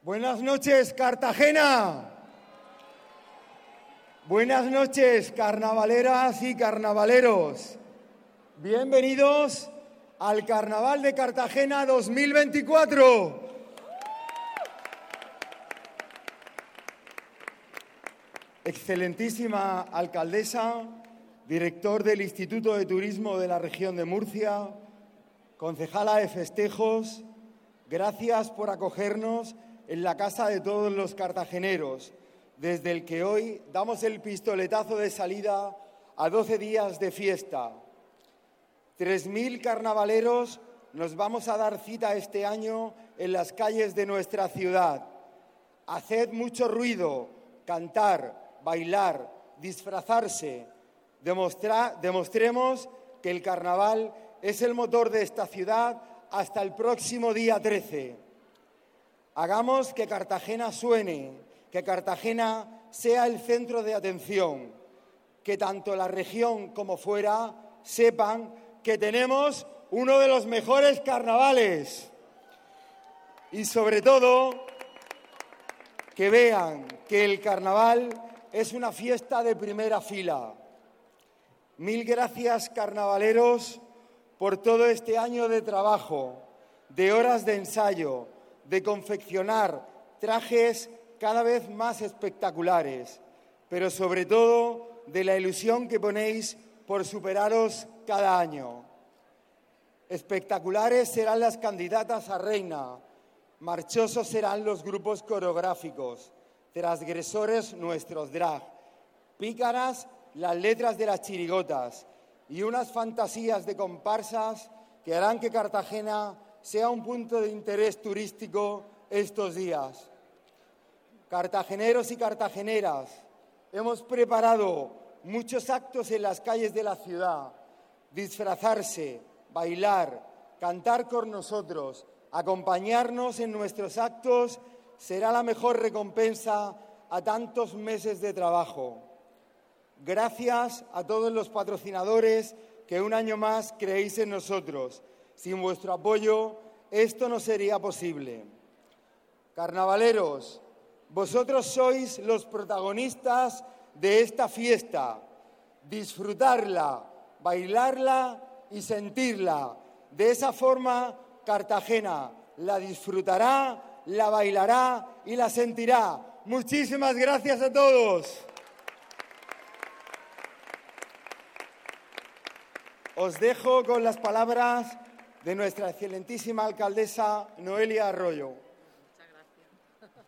Buenas noches, Cartagena. Buenas noches, carnavaleras y carnavaleros. Bienvenidos al Carnaval de Cartagena 2024. Excelentísima alcaldesa, director del Instituto de Turismo de la región de Murcia, concejala de festejos, gracias por acogernos en la casa de todos los cartageneros, desde el que hoy damos el pistoletazo de salida a 12 días de fiesta. 3.000 carnavaleros nos vamos a dar cita este año en las calles de nuestra ciudad. Haced mucho ruido, cantar, bailar, disfrazarse. Demostremos que el carnaval es el motor de esta ciudad hasta el próximo día 13. Hagamos que Cartagena suene, que Cartagena sea el centro de atención, que tanto la región como fuera sepan que tenemos uno de los mejores carnavales y, sobre todo, que vean que el carnaval es una fiesta de primera fila. Mil gracias, carnavaleros, por todo este año de trabajo, de horas de ensayo, de confeccionar trajes cada vez más espectaculares, pero sobre todo de la ilusión que ponéis por superaros cada año. Espectaculares serán las candidatas a reina, marchosos serán los grupos coreográficos, transgresores nuestros drag, pícaras las letras de las chirigotas y unas fantasías de comparsas que harán que Cartagena sea un punto de interés turístico estos días. Cartageneros y cartageneras, hemos preparado muchos actos en las calles de la ciudad. Disfrazarse, bailar, cantar con nosotros, acompañarnos en nuestros actos será la mejor recompensa a tantos meses de trabajo. Gracias a todos los patrocinadores que un año más creéis en nosotros. Sin vuestro apoyo, esto no sería posible. Carnavaleros, vosotros sois los protagonistas de esta fiesta. Disfrutarla, bailarla y sentirla. De esa forma, Cartagena la disfrutará, la bailará y la sentirá. Muchísimas gracias a todos. Os dejo con las palabras de nuestra excelentísima alcaldesa Noelia Arroyo. Muchas gracias.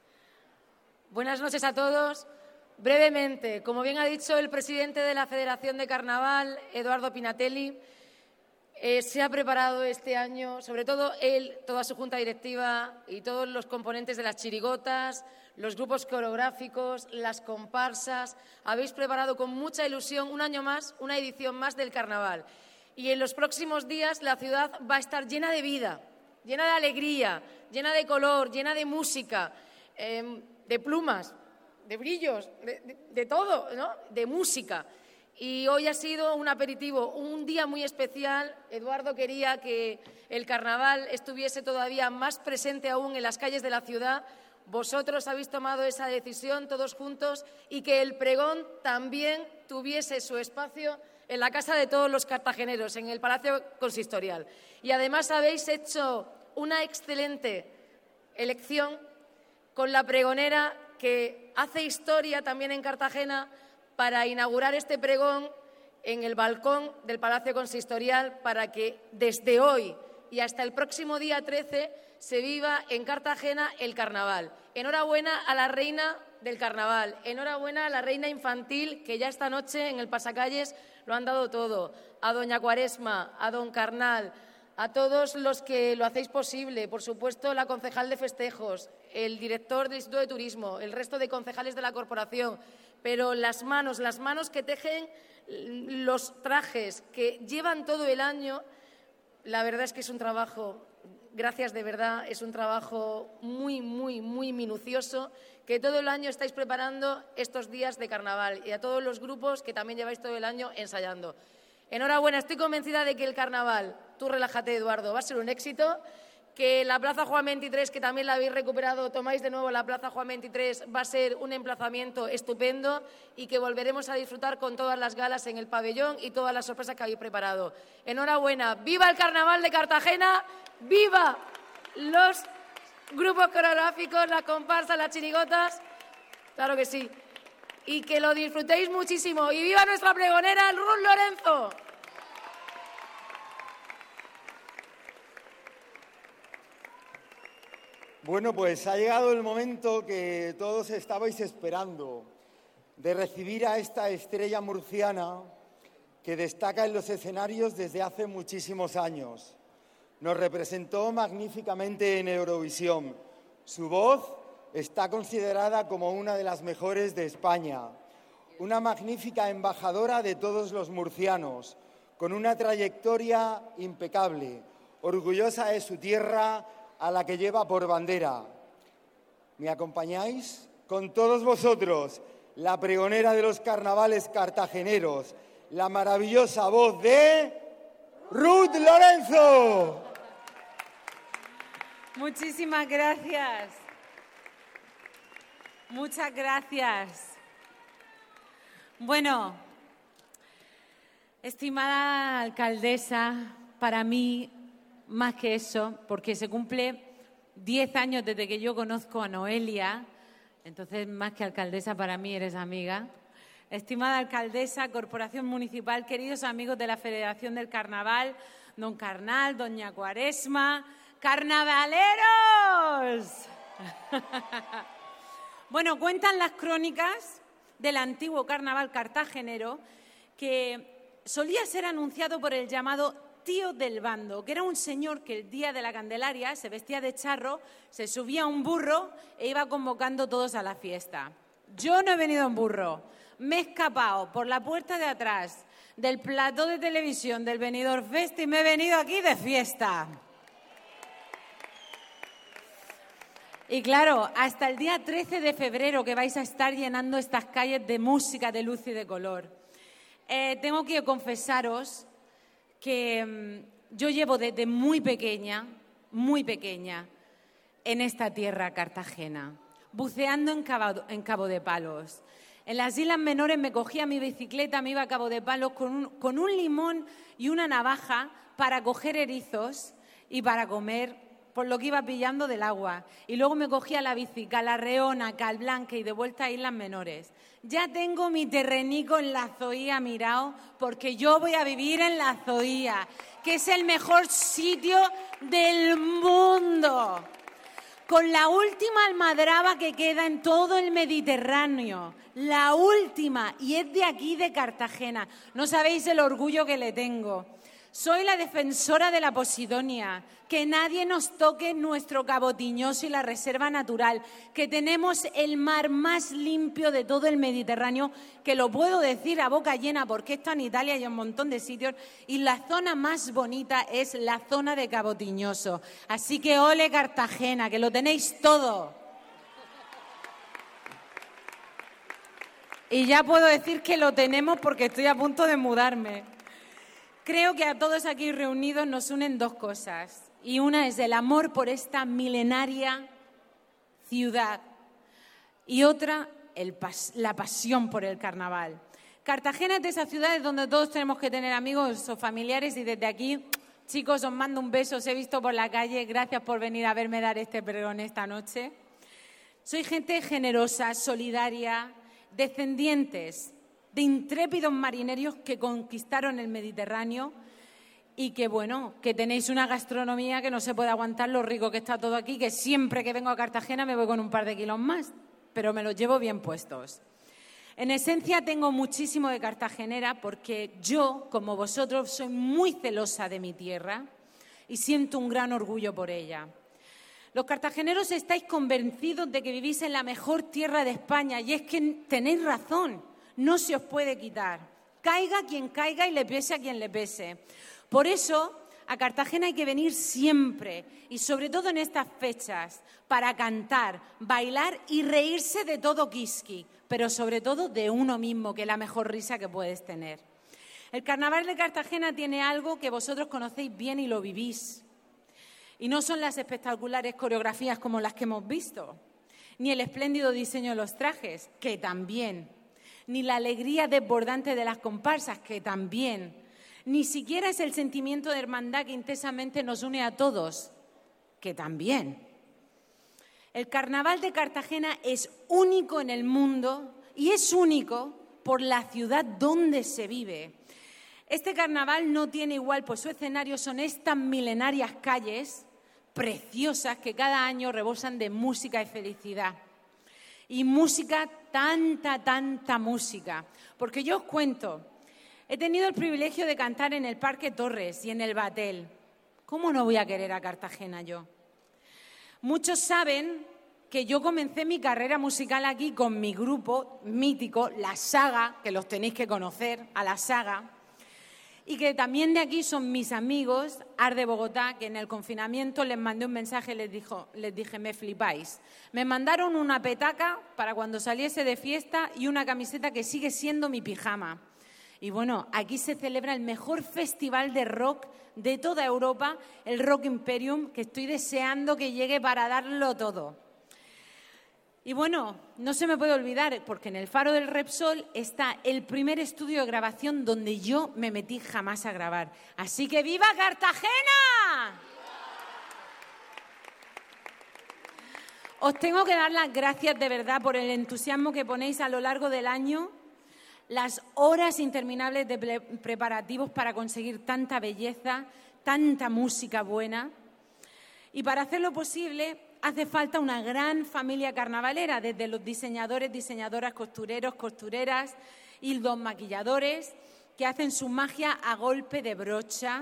Buenas noches a todos. Brevemente, como bien ha dicho el presidente de la Federación de Carnaval, Eduardo Pinatelli, se ha preparado este año, sobre todo él, toda su junta directiva y todos los componentes de las chirigotas, los grupos coreográficos, las comparsas. Habéis preparado con mucha ilusión un año más, una edición más del carnaval. Y en los próximos días la ciudad va a estar llena de vida, llena de alegría, llena de color, llena de música, de plumas, de brillos, de todo, ¿no? De música. Y hoy ha sido un aperitivo, un día muy especial. Eduardo quería que el carnaval estuviese todavía más presente aún en las calles de la ciudad. Vosotros habéis tomado esa decisión todos juntos y que el pregón también tuviese su espacio en la casa de todos los cartageneros, en el Palacio Consistorial. Y además habéis hecho una excelente elección con la pregonera que hace historia también en Cartagena para inaugurar este pregón en el balcón del Palacio Consistorial para que desde hoy y hasta el próximo día 13 se viva en Cartagena el carnaval. Enhorabuena a la reina del carnaval, enhorabuena a la reina infantil que ya esta noche en el Pasacalles lo han dado todo, a doña Cuaresma, a don Carnal, a todos los que lo hacéis posible, por supuesto la concejal de festejos, el director del Instituto de Turismo, el resto de concejales de la corporación, pero las manos que tejen los trajes, que llevan todo el año, la verdad es que es un trabajo, gracias de verdad, es un trabajo muy, muy, muy minucioso que todo el año estáis preparando estos días de carnaval y a todos los grupos que también lleváis todo el año ensayando. Enhorabuena, estoy convencida de que el carnaval, tú relájate Eduardo, va a ser un éxito, que la Plaza Juan 23, que también la habéis recuperado, tomáis de nuevo la Plaza Juan 23, va a ser un emplazamiento estupendo y que volveremos a disfrutar con todas las galas en el pabellón y todas las sorpresas que habéis preparado. Enhorabuena, ¡viva el Carnaval de Cartagena! ¡Viva los grupos coreográficos, las comparsas, las chirigotas! Claro que sí. Y que lo disfrutéis muchísimo. ¡Y viva nuestra pregonera, Ruth Lorenzo! Bueno, pues ha llegado el momento que todos estabais esperando, de recibir a esta estrella murciana que destaca en los escenarios desde hace muchísimos años. Nos representó magníficamente en Eurovisión. Su voz está considerada como una de las mejores de España. Una magnífica embajadora de todos los murcianos, con una trayectoria impecable, orgullosa de su tierra, a la que lleva por bandera. ¿Me acompañáis? Con todos vosotros, la pregonera de los carnavales cartageneros, la maravillosa voz de Ruth Lorenzo. Muchísimas gracias. Muchas gracias. Bueno, estimada alcaldesa, para mí, más que eso, porque se cumple 10 años desde que yo conozco a Noelia, entonces más que alcaldesa para mí eres amiga. Estimada alcaldesa, Corporación Municipal, queridos amigos de la Federación del Carnaval, don Carnal, doña Cuaresma, ¡carnavaleros! Bueno, cuentan las crónicas del antiguo carnaval cartagenero que solía ser anunciado por el llamado Tío del Bando, que era un señor que el día de la Candelaria se vestía de charro, se subía a un burro e iba convocando todos a la fiesta. Yo no he venido en burro, me he escapado por la puerta de atrás del plató de televisión del Benidorm Fest y me he venido aquí de fiesta. Y claro, hasta el día 13 de febrero que vais a estar llenando estas calles de música, de luz y de color. Tengo que confesaros que yo llevo desde muy pequeña, en esta tierra cartagena, buceando en Cabo de Palos. En las Islas Menores me cogía mi bicicleta, me iba a Cabo de Palos con un limón y una navaja para coger erizos y para comer por lo que iba pillando del agua. Y luego me cogía la bici, Calarreona, Calblanca y de vuelta a Islas Menores. Ya tengo mi terrenico en la Zoía mirado porque yo voy a vivir en la Zoía, que es el mejor sitio del mundo. Con la última almadraba que queda en todo el Mediterráneo. La última, y es de aquí, de Cartagena. No sabéis el orgullo que le tengo. Soy la defensora de la Posidonia, que nadie nos toque nuestro Cabo Tiñoso y la reserva natural, que tenemos el mar más limpio de todo el Mediterráneo, que lo puedo decir a boca llena porque esto en Italia y en un montón de sitios, y la zona más bonita es la zona de Cabo Tiñoso. Así que ole Cartagena, que lo tenéis todo. Y ya puedo decir que lo tenemos porque estoy a punto de mudarme. Creo que a todos aquí reunidos nos unen dos cosas, y una es el amor por esta milenaria ciudad y otra la pasión por el carnaval. Cartagena es de esas ciudades donde todos tenemos que tener amigos o familiares y desde aquí, chicos, os mando un beso, os he visto por la calle, gracias por venir a verme dar este pregón esta noche. Soy gente generosa, solidaria, descendientes de intrépidos marineros que conquistaron el Mediterráneo y que, bueno, que tenéis una gastronomía que no se puede aguantar lo rico que está todo aquí, que siempre que vengo a Cartagena me voy con un par de kilos más, pero me los llevo bien puestos. En esencia tengo muchísimo de cartagenera porque yo, como vosotros, soy muy celosa de mi tierra y siento un gran orgullo por ella. Los cartageneros estáis convencidos de que vivís en la mejor tierra de España y es que tenéis razón. No se os puede quitar. Caiga quien caiga y le pese a quien le pese. Por eso, a Cartagena hay que venir siempre y sobre todo en estas fechas para cantar, bailar y reírse de todo Quisqui, pero sobre todo de uno mismo, que es la mejor risa que puedes tener. El Carnaval de Cartagena tiene algo que vosotros conocéis bien y lo vivís. Y no son las espectaculares coreografías como las que hemos visto, ni el espléndido diseño de los trajes, que también, ni la alegría desbordante de las comparsas, que también, ni siquiera es el sentimiento de hermandad que intensamente nos une a todos, que también. El Carnaval de Cartagena es único en el mundo y es único por la ciudad donde se vive. Este carnaval no tiene igual, pues su escenario son estas milenarias calles preciosas que cada año rebosan de música y felicidad. Y música, tanta música. Porque yo os cuento, he tenido el privilegio de cantar en el Parque Torres y en el Batel. ¿Cómo no voy a querer a Cartagena yo? Muchos saben que yo comencé mi carrera musical aquí con mi grupo mítico, La Saga, que los tenéis que conocer, a La Saga, y que también de aquí son mis amigos, Art de Bogotá, que en el confinamiento les mandé un mensaje y les dije, me flipáis. Me mandaron una petaca para cuando saliese de fiesta y una camiseta que sigue siendo mi pijama. Y bueno, aquí se celebra el mejor festival de rock de toda Europa, el Rock Imperium, que estoy deseando que llegue para darlo todo. Y bueno, no se me puede olvidar, porque en el Faro del Repsol está el primer estudio de grabación donde yo me metí jamás a grabar. Así que ¡viva Cartagena! Os tengo que dar las gracias de verdad por el entusiasmo que ponéis a lo largo del año, las horas interminables de preparativos para conseguir tanta belleza, tanta música buena. Y para hacerlo posible hace falta una gran familia carnavalera, desde los diseñadores, diseñadoras, costureros, costureras y los maquilladores, que hacen su magia a golpe de brocha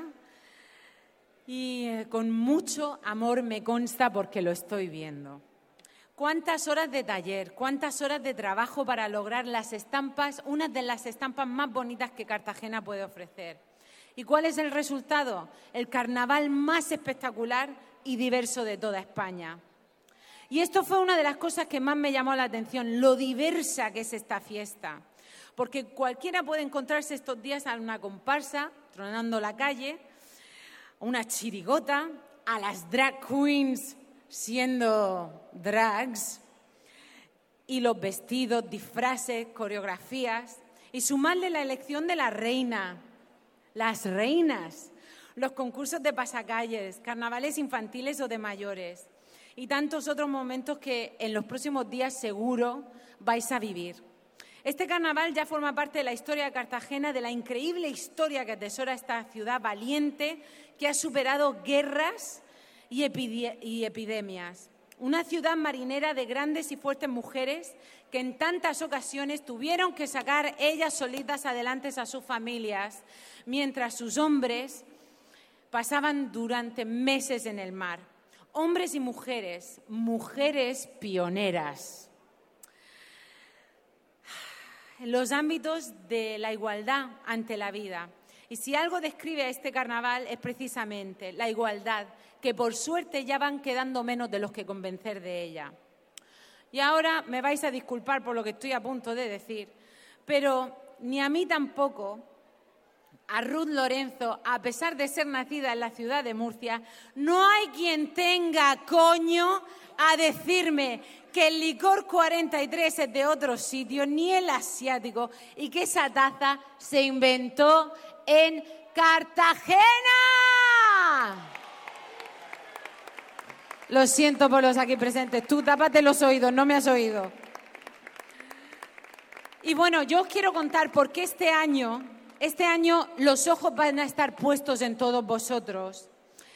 y con mucho amor, me consta, porque lo estoy viendo. ¿Cuántas horas de taller, cuántas horas de trabajo para lograr las estampas, una de las estampas más bonitas que Cartagena puede ofrecer? ¿Y cuál es el resultado? El carnaval más espectacular y diverso de toda España. Y esto fue una de las cosas que más me llamó la atención, lo diversa que es esta fiesta. Porque cualquiera puede encontrarse estos días a una comparsa, tronando la calle, una chirigota, a las drag queens siendo drags, y los vestidos, disfraces, coreografías, y sumarle la elección de la reina, las reinas, los concursos de pasacalles, carnavales infantiles o de mayores, y tantos otros momentos que en los próximos días seguro vais a vivir. Este carnaval ya forma parte de la historia de Cartagena, de la increíble historia que atesora esta ciudad valiente que ha superado guerras y epidemias. Una ciudad marinera de grandes y fuertes mujeres que en tantas ocasiones tuvieron que sacar ellas solitas adelante a sus familias, mientras sus hombres pasaban durante meses en el mar. Hombres y mujeres, mujeres pioneras. En los ámbitos de la igualdad ante la vida. Y si algo describe a este carnaval es precisamente la igualdad, que por suerte ya van quedando menos de los que convencer de ella. Y ahora me vais a disculpar por lo que estoy a punto de decir, pero ni a mí tampoco, a Ruth Lorenzo, a pesar de ser nacida en la ciudad de Murcia, no hay quien tenga coño a decirme que el licor 43 es de otro sitio, ni el asiático, y que esa taza se inventó en Cartagena. Lo siento por los aquí presentes. Tú tápate los oídos, no me has oído. Y bueno, yo os quiero contar por qué este año los ojos van a estar puestos en todos vosotros.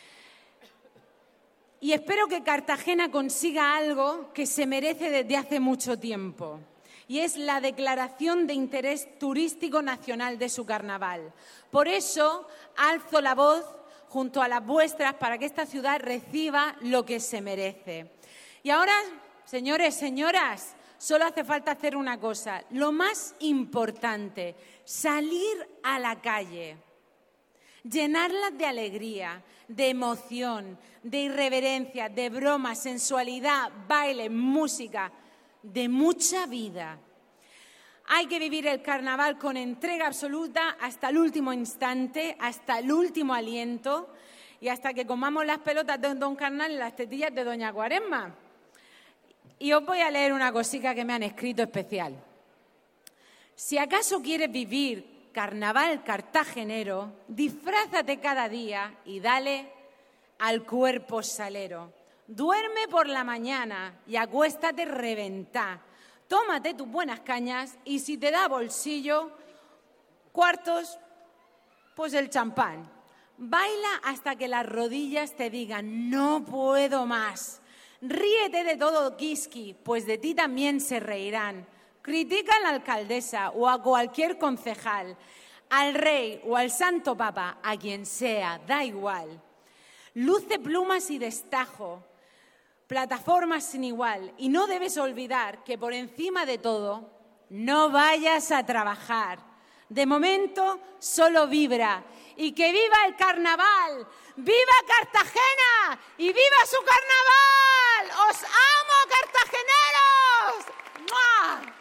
Y espero que Cartagena consiga algo que se merece desde hace mucho tiempo. Y es la declaración de interés turístico nacional de su carnaval. Por eso alzo la voz junto a las vuestras para que esta ciudad reciba lo que se merece. Y ahora, señores, señoras, solo hace falta hacer una cosa, lo más importante, salir a la calle, llenarlas de alegría, de emoción, de irreverencia, de broma, sensualidad, baile, música, de mucha vida. Hay que vivir el carnaval con entrega absoluta hasta el último instante, hasta el último aliento. y hasta que comamos las pelotas de Don Carnal y las tetillas de Doña Cuaresma. Y os voy a leer una cosita que me han escrito especial. Si acaso quieres vivir carnaval cartagenero, disfrázate cada día y dale al cuerpo salero. Duerme por la mañana y acuéstate reventá. Tómate tus buenas cañas y si te da bolsillo, cuartos, pues el champán. Baila hasta que las rodillas te digan, no puedo más. Ríete de todo Kiski, pues de ti también se reirán. Critica a la alcaldesa o a cualquier concejal, al rey o al santo papa, a quien sea, da igual. Luce plumas y destajo, plataformas sin igual. Y no debes olvidar que por encima de todo, no vayas a trabajar. De momento, solo vibra. Y que viva el carnaval. ¡Viva Cartagena! ¡Y viva su carnaval! ¡Os amo, cartageneros! ¡Mua!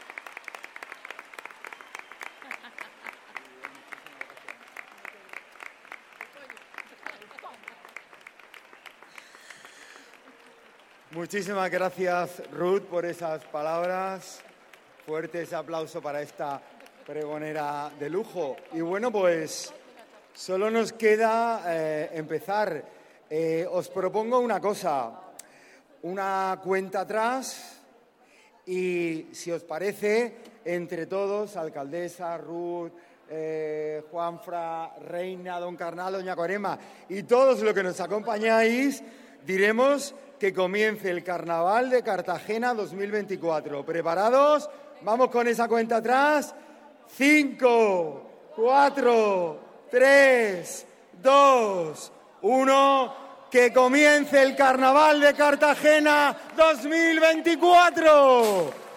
Muchísimas gracias, Ruth, por esas palabras. Fuerte ese aplauso para esta pregonera de lujo. Y bueno, pues solo nos queda empezar. Os propongo una cosa, una cuenta atrás y, si os parece, entre todos, alcaldesa, Ruth, Juanfra, Reina, Don Carnal, Doña Cuaresma y todos los que nos acompañáis, diremos que comience el Carnaval de Cartagena 2024. ¿Preparados? Vamos con esa cuenta atrás. 5, 4, 3, 2, 1. ¡Que comience el Carnaval de Cartagena 2024!